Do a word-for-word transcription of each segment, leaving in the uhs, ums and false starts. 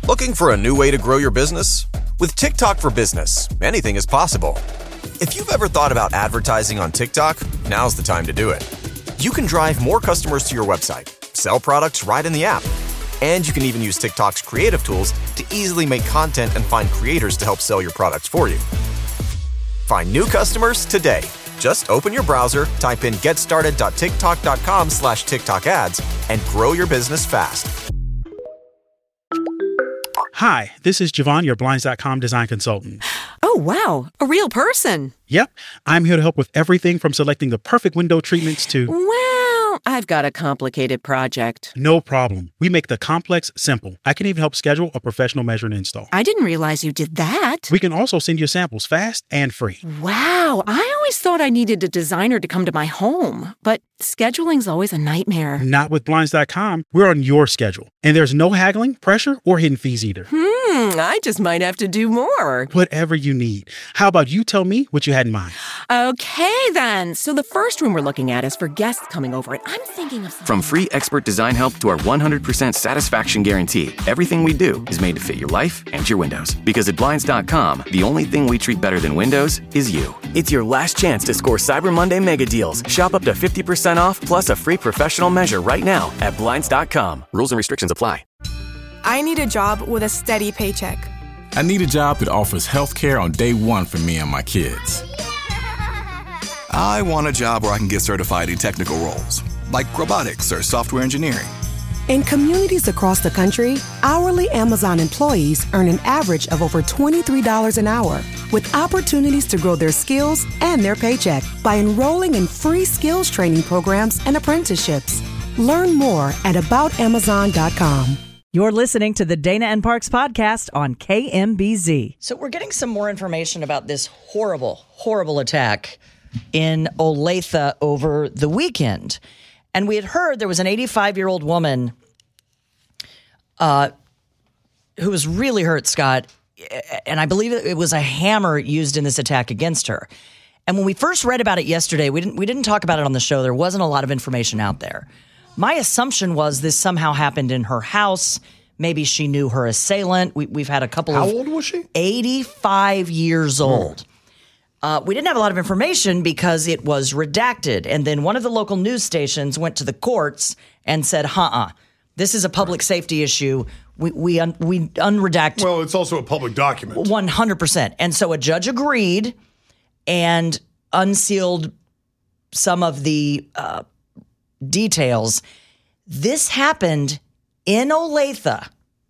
Looking for a new way to grow your business? With TikTok for Business, anything is possible. If you've ever thought about advertising on TikTok, now's the time to do it. You can drive more customers to your website, sell products right in the app, and you can even use TikTok's creative tools to easily make content and find creators to help sell your products for you. Find new customers today. Just open your browser, type in getstarted.tiktok.com slash TikTok ads, and grow your business fast. Hi, this is Javon, your Blinds dot com design consultant. Oh, wow. A real person. Yep. I'm here to help with everything from selecting the perfect window treatments to... Well, I've got a complicated project. No problem. We make the complex simple. I can even help schedule a professional measure and install. I didn't realize you did that. We can also send you samples fast and free. Wow. I always thought I needed a designer to come to my home, but scheduling's always a nightmare. Not with Blinds dot com. We're on your schedule. And there's no haggling, pressure, or hidden fees either. Hmm, I just might have to do more. Whatever you need. How about you tell me what you had in mind? Okay, then. So the first room we're looking at is for guests coming over, and I'm thinking of something... From free expert design help to our one hundred percent satisfaction guarantee, everything we do is made to fit your life and your windows. Because at Blinds dot com, the only thing we treat better than windows is you. It's your last chance to score Cyber Monday mega deals. Shop up to fifty percent off plus a free professional measure right now at Blinds dot com. Rules and restrictions apply. I need a job with a steady paycheck. I need a job that offers health care on day one for me and my kids. I want a job where I can get certified in technical roles, like robotics or software engineering. In communities across the country, hourly Amazon employees earn an average of over twenty-three dollars an hour, with opportunities to grow their skills and their paycheck by enrolling in free skills training programs and apprenticeships. Learn more at about amazon dot com. You're listening to the Dana and Parks podcast on K M B Z. So we're getting some more information about this horrible, horrible attack in Olathe over the weekend. And we had heard there was an eighty-five-year-old woman uh, who was really hurt, Scott. And I believe it was a hammer used in this attack against her. And when we first read about it yesterday, we didn't we didn't talk about it on the show. There wasn't a lot of information out there. My assumption was this somehow happened in her house. Maybe she knew her assailant. We, we've had a couple How of... How old was she? eighty-five years old. Hmm. Uh, we didn't have a lot of information because it was redacted. And then one of the local news stations went to the courts and said, uh-uh, this is a public safety issue. We we un, we unredact. Well, it's also a public document. one hundred percent. And so a judge agreed and unsealed some of the uh, details. This happened in Olathe,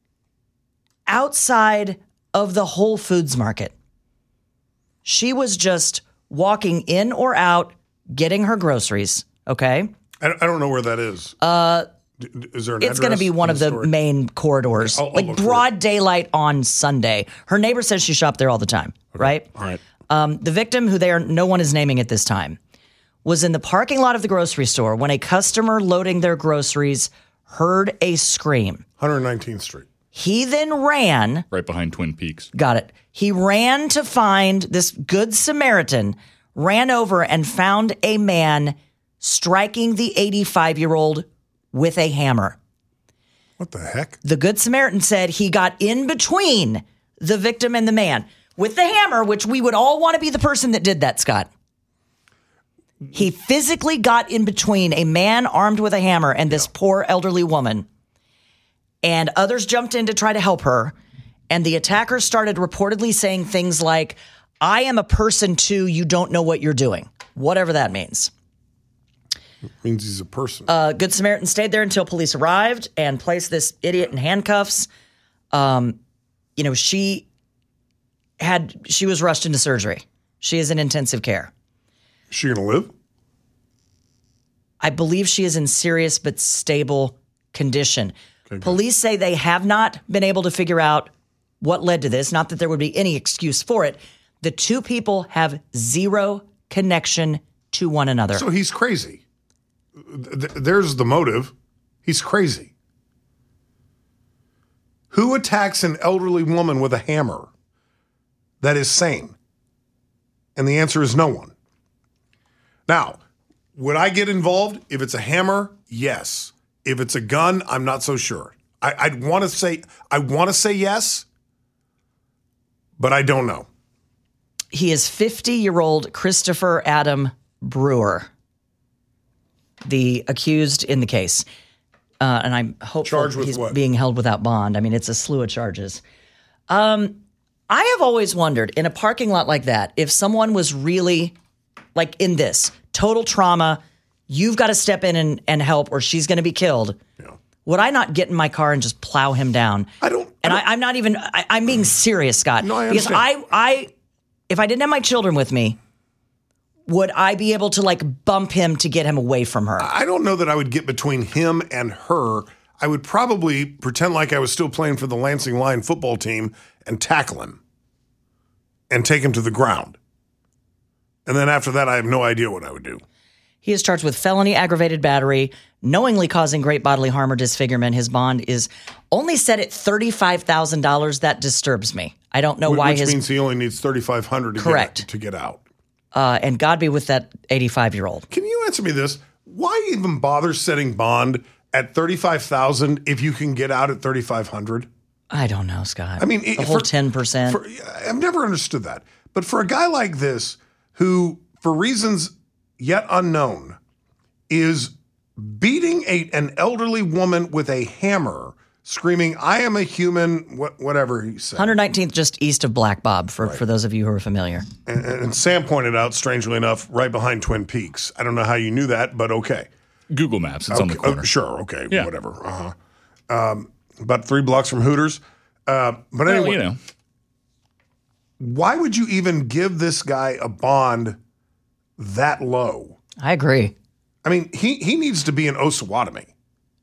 outside of the Whole Foods market. She was just walking in or out, getting her groceries, okay? I don't know where that is. Uh, is there an It's going to be one of the story? main corridors, I'll, I'll like broad daylight on Sunday. Her neighbor says she shopped there all the time, okay. right? All right. Um, the victim, who they are, no one is naming at this time, was in the parking lot of the grocery store when a customer loading their groceries heard a scream. one hundred nineteenth Street. He then ran. Right behind Twin Peaks. Got it. He ran to find this good Samaritan, ran over and found a man striking the eighty-five-year-old with a hammer. What the heck? The good Samaritan said he got in between the victim and the man with the hammer, which we would all want to be the person that did that, Scott. He physically got in between a man armed with a hammer and this yeah. poor elderly woman. And others jumped in to try to help her. And the attacker started reportedly saying things like, I am a person too, you don't know what you're doing. Whatever that means. It means he's a person. Uh, Good Samaritan stayed there until police arrived and placed this idiot in handcuffs. Um, you know, she had, she was rushed into surgery. She is in intensive care. Is she going to live? I believe she is in serious but stable condition. Okay, police say they have not been able to figure out what led to this. Not that there would be any excuse for it. The two people have zero connection to one another. So he's crazy. Th- there's the motive. He's crazy. Who attacks an elderly woman with a hammer that is sane? And the answer is no one. Now, would I get involved? If it's a hammer, yes. If it's a gun, I'm not so sure. I, I'd want to say I want to say yes, but I don't know. He is fifty-year-old Christopher Adam Brewer, the accused in the case. Uh, and I'm hopeful Charged with he's what? being held without bond. I mean, it's a slew of charges. Um, I have always wondered, in a parking lot like that, if someone was really, like in this, total trauma, you've got to step in and, and help or she's going to be killed. Yeah. Would I not get in my car and just plow him down? I don't. And I don't, I, I'm not even, I, I'm being serious, Scott. No, I because understand. I, I, if I didn't have my children with me, would I be able to like bump him to get him away from her? I don't know that I would get between him and her. I would probably pretend like I was still playing for the Lansing Lion football team and tackle him and take him to the ground. And then after that, I have no idea what I would do. He is charged with felony aggravated battery, knowingly causing great bodily harm or disfigurement. His bond is only set at thirty-five thousand dollars. That disturbs me. I don't know Which why Which his... means he only needs thirty-five hundred dollars to, Correct. Get, to get out. Uh, and God be with that eighty-five-year-old. Can you answer me this? Why even bother setting bond at thirty-five thousand dollars if you can get out at thirty-five hundred dollars? I don't know, Scott. I mean, the it, whole for, ten percent. For, I've never understood that. But for a guy like this, who, for reasons yet unknown, is beating a, an elderly woman with a hammer, screaming, "I am a human," what, whatever he said. one hundred nineteenth just east of Black Bob, for, right. for those of you who are familiar. And, and Sam pointed out, strangely enough, right behind Twin Peaks. I don't know how you knew that, but okay. Google Maps, it's okay. on the corner. Oh, sure, okay, yeah. whatever. Uh-huh. Um, about three blocks from Hooters. Uh, but anyway, well, you know. Why would you even give this guy a bond that low? I agree. I mean, he, he needs to be in Osawatomie.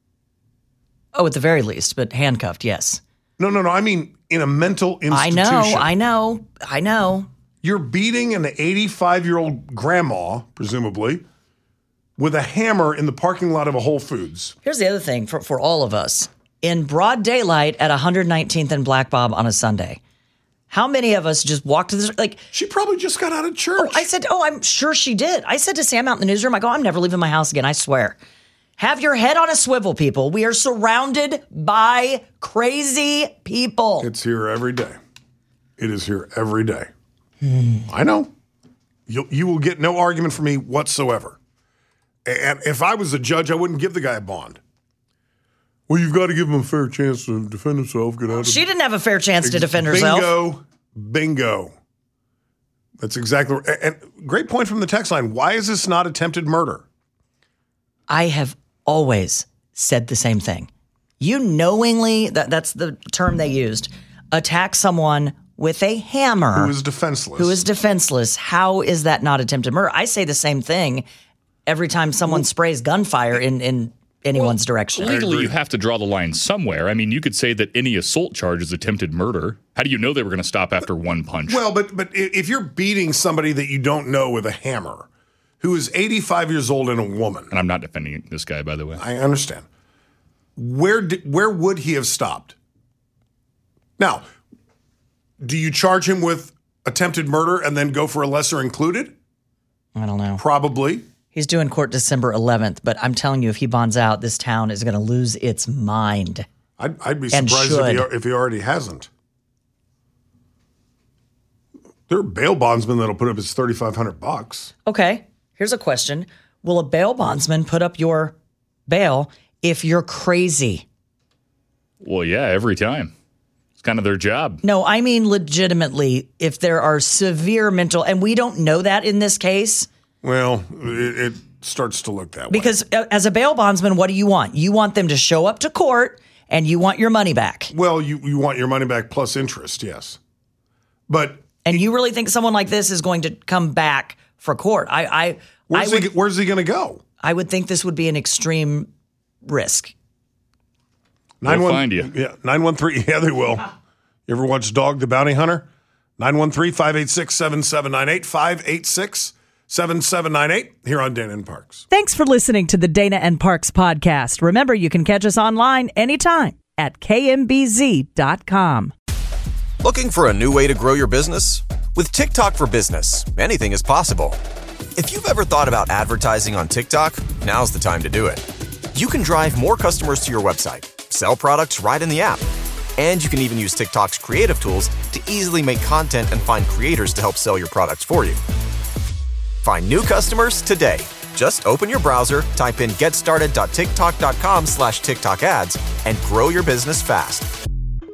Oh, at the very least, but handcuffed, yes. No, no, no. I mean, in a mental institution. I know, I know, I know. You're beating an eighty-five-year-old grandma, presumably, with a hammer in the parking lot of a Whole Foods. Here's the other thing for, for all of us. In broad daylight at one hundred nineteenth and Black Bob on a Sunday, how many of us just walked to this? Like, she probably just got out of church. Oh, I said, oh, I'm sure she did. I said to Sam out in the newsroom, I go, I'm never leaving my house again, I swear. Have your head on a swivel, people. We are surrounded by crazy people. It's here every day. It is here every day. Hmm. I know. You you will get no argument from me whatsoever. And if I was a judge, I wouldn't give the guy a bond. Well, you've got to give him a fair chance to defend himself. Get out of she didn't have a fair chance to defend herself. Bingo. Bingo. That's exactly – and great point from the text line. Why is this not attempted murder? I have always said the same thing. You knowingly, that, that's the term they used, attack someone with a hammer. Who is defenseless. Who is defenseless. How is that not attempted murder? I say the same thing every time someone sprays gunfire in, in anyone's well, direction. Legally, you have to draw the line somewhere. I mean, you could say that any assault charge is attempted murder. How do you know they were going to stop after one punch? Well, but but if you're beating somebody that you don't know with a hammer, who is eighty-five years old and a woman. And I'm not defending this guy, by the way. I understand. Where did, where would he have stopped? Now, do you charge him with attempted murder and then go for a lesser included? I don't know. Probably. He's due in court December eleventh, but I'm telling you, if he bonds out, this town is going to lose its mind. I'd, I'd be surprised if he, if he already hasn't. There are bail bondsmen that'll put up his thirty-five hundred bucks. Okay, here's a question. Will a bail bondsman put up your bail if you're crazy? Well, yeah, every time. It's kind of their job. No, I mean legitimately, if there are severe mental, and we don't know that in this case. Well, it, it starts to look that because way. Because as a bail bondsman, what do you want? You want them to show up to court and you want your money back. Well, you, you want your money back plus interest, yes. But And you really think someone like this is going to come back for court? I, I, where's, I would, he, where's he going to go? I would think this would be an extreme risk. Nine They'll one, find you. Yeah, nine one three. Yeah, they will. You ever watch Dog the Bounty Hunter? nine one three, five eight six, seven seven nine eight, five eight six, seven seven nine eight here on Dana and Parks. Thanks for listening to the Dana and Parks podcast. Remember, you can catch us online anytime at K M B Z dot com. Looking for a new way to grow your business? With TikTok for Business, anything is possible. If you've ever thought about advertising on TikTok, now's the time to do it. You can drive more customers to your website, sell products right in the app. And you can even use TikTok's creative tools to easily make content and find creators to help sell your products for you. Find new customers today. Just open your browser, type in getstarted.tiktok.com slash TikTok ads, and grow your business fast.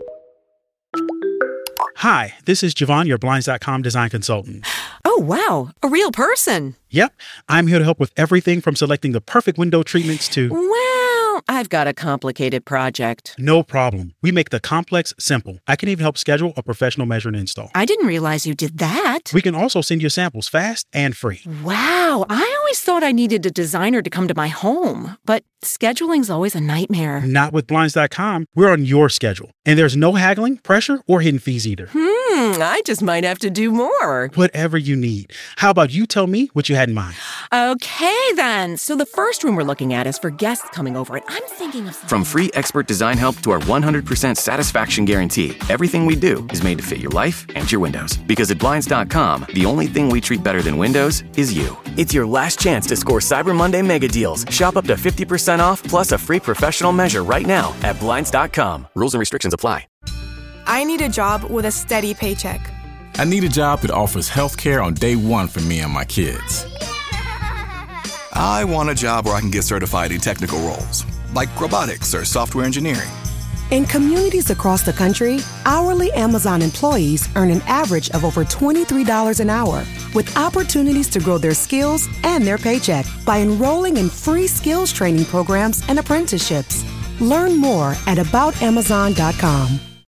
Hi, this is Javon, your Blinds dot com design consultant. Oh, wow. A real person. Yep. I'm here to help with everything from selecting the perfect window treatments to... Well, I've got a complicated project. No problem. We make the complex simple. I can even help schedule a professional measure and install. I didn't realize you did that. We can also send you samples fast and free. Wow. I always thought I needed a designer to come to my home, but scheduling's always a nightmare. Not with Blinds dot com. We're on your schedule. And there's no haggling, pressure, or hidden fees either. Hmm, I just might have to do more. Whatever you need. How about you tell me what you had in mind? Okay, then. So the first room we're looking at is for guests coming over, and I'm thinking of... From free expert design help to our one hundred percent satisfaction guarantee, everything we do is made to fit your life and your windows. Because at Blinds dot com, the only thing we treat better than windows is you. It's your last chance to score Cyber Monday mega deals. Shop up to fifty percent off plus a free professional measure right now at Blinds dot com. Rules and restrictions apply. I need a job with a steady paycheck. I need a job that offers health care on day one for me and my kids. I want a job where I can get certified in technical roles, like robotics or software engineering. In communities across the country, hourly Amazon employees earn an average of over twenty-three dollars an hour, with opportunities to grow their skills and their paycheck by enrolling in free skills training programs and apprenticeships. Learn more at about amazon dot com.